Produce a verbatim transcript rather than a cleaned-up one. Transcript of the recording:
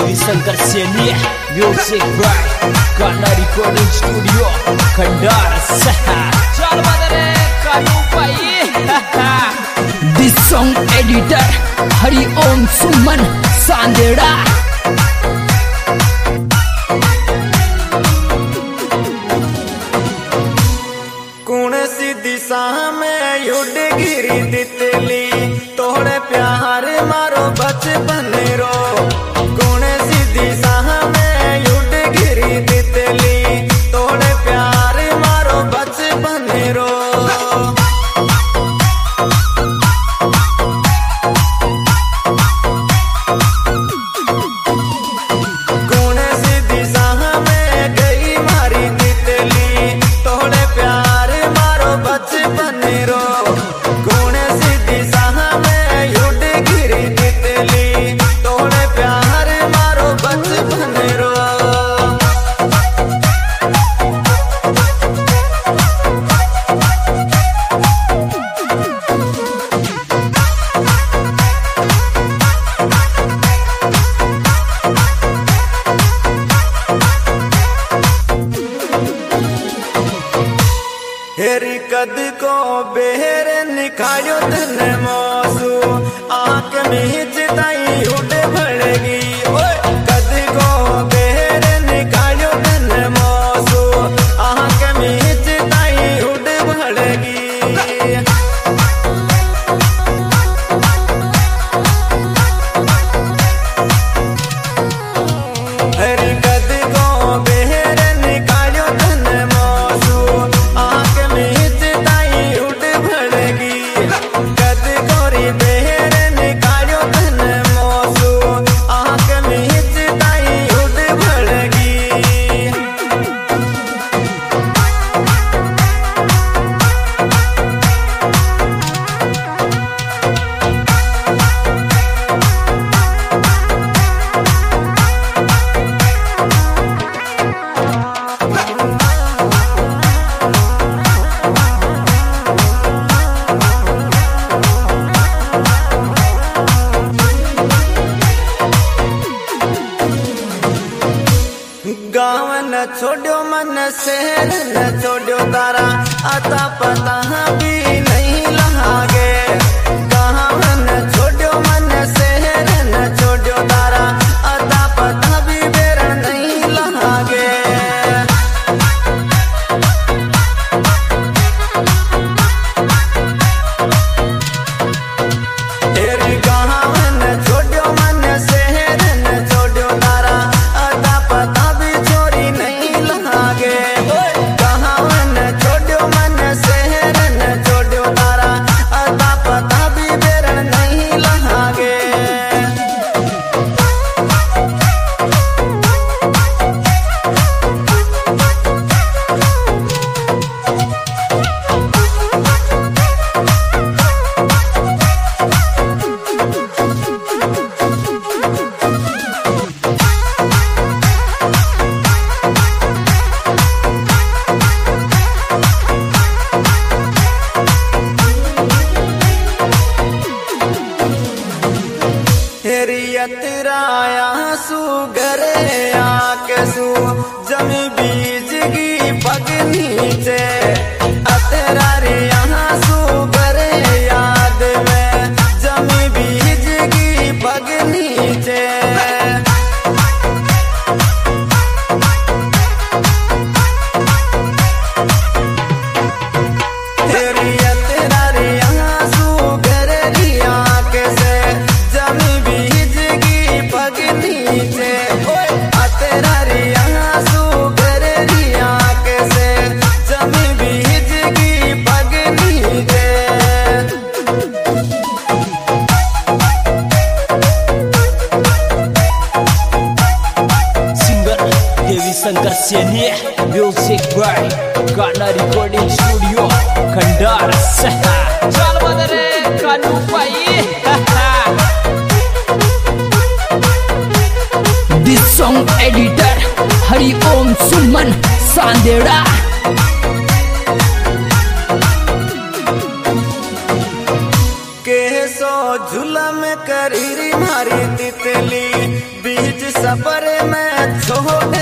Shankar Saini music by Kanha recording studio Khandar चल बदरे कानू भाई। This song editor Hari Om Suman Sandera. कौन सी दिशा में युड गिरी दितली तोड़े प्यार मारो बचपन रो। कौन सी दिशा में युड गिरी दितली तोड़े प्यार मारो बचपन रो। कौन सी दिशा में गई मारी दितली तोड़े प्यार मारो बचपन रो। कौन सी दिशा में युड गिरी दितली तोड़े प्यार मारो बचपन रो। हेरी कद को बेहर निकायो धन मौसू आंख में चिताई उड़ भड़गी। कद को बेहर निकायो धन मौसू आंख में चिताई उड़ भड़गी। हेरी कद को बेहर निकायो धन मौसू आंख में चिताई उड़ भड़गी। कद गोरी बेहर निकालो धन मौसू आंख में चिताई उड़ भड़गी। गाँव न छोड़ो मन शहर न छोड़ो तारा आता पता भी नहीं लहागे। गाँव न छोड़ो मन शहर न छोड़ो तारा आता पता भी बेर नहीं लहागे। तेरी गाँव न छोड़ो मन शहर न छोड़ो तारा आता पता भी छोरी नहीं लहागे। गाँव न छोड़ो मन शहर न बीच सफर में छोड़